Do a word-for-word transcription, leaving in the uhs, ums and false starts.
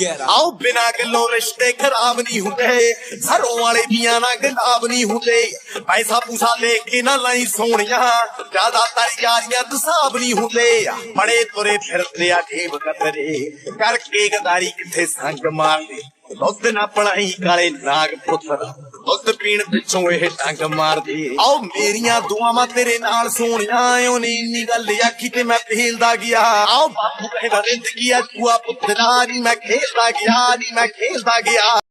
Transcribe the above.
आओ बिना गलों रिश्ते खराब नहीं होते, सरों वाले बिया ना गुलाब नहीं होते। पैसा पूसा लेके ना लाई सोनिया, ज्यादातर यारियां तुसाब नहीं होते। बड़े तुरे फिरते आ जेब कतरे, करके गदारी किथे संग मारदे। दुध ना पढ़ाई काले नाग पुत्र, दुध पीण पिछों ये टंग मारदे। आओ मेरिया दुआवां तेरे नाल सोनिया, ओने इन्नी गल आखी ते मैं फेलदा गया। आओ बापू कहदा जिंदगी आ जुआ पुत्तरा, नी मैं खेलदा गया, नी मैं खेलदा गया।